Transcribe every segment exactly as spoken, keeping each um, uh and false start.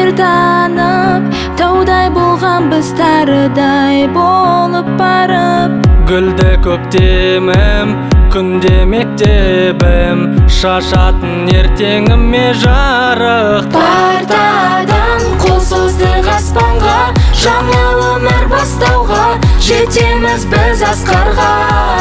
бір танып, таудай болған біз тарыдай болып барып. Гүлде көктемім, күнде мектебім, шашатын ертеңіме жарық. Партадан қол создық аспанға, жаңа өмір бастауға, жетеміз біз асқарға.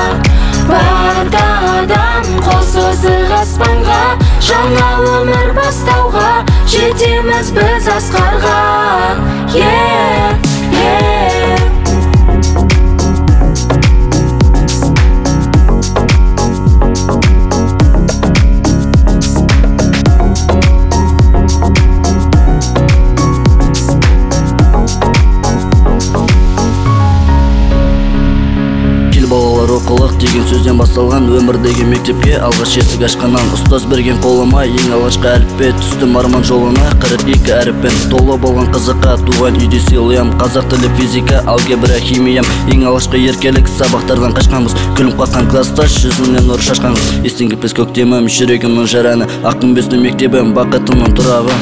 Партадан қол создық аспанға, жаңа өмір бастауға, жетеміз біз асқарға. Yeah, yeah. Балалар оқылық деген сөзден басталған өмірдегі мектепке алғаш есік ашқаннан. Ұстаз берген қолыма ең алғашқы әліппе, түстім арман жолына қырық екі әріппен. Толы болған қызыққа туған үйде сыйлыям, қазақ тілі, физика, алгебра, химиям. Ең алғашқы еркелік сабақтардан қашқанбыз, күлім қаққан классташ жүзінен нұр шашқанбыз. Естен кетпес көктемім, жүрегімнің жараны, ақ күмбезді мектебім, бақытымның тұрағы.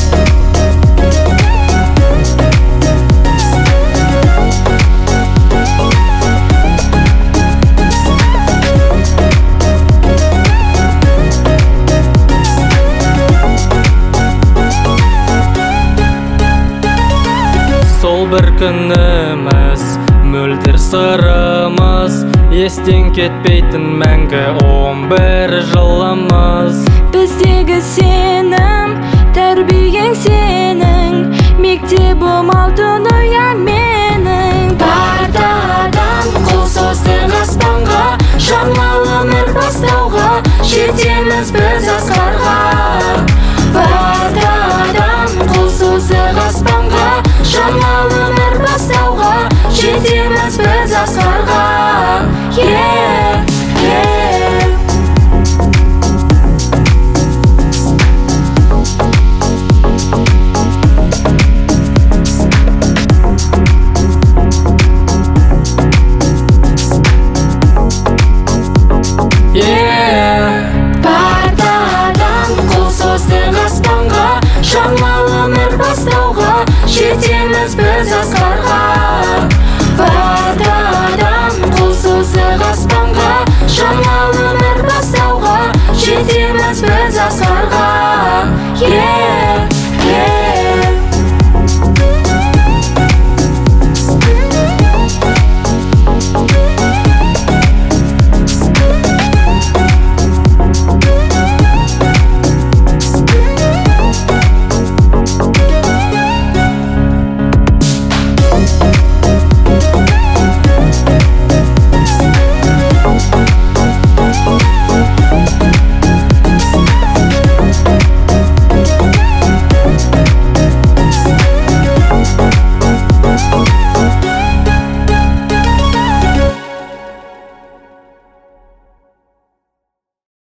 Сол бір күніміз, мөлдір сырымыз, естен кетпейтін мәңгі он бір жылымыз. Біздегі сенім, тәрбиең сенің, мектебім алтын ұя.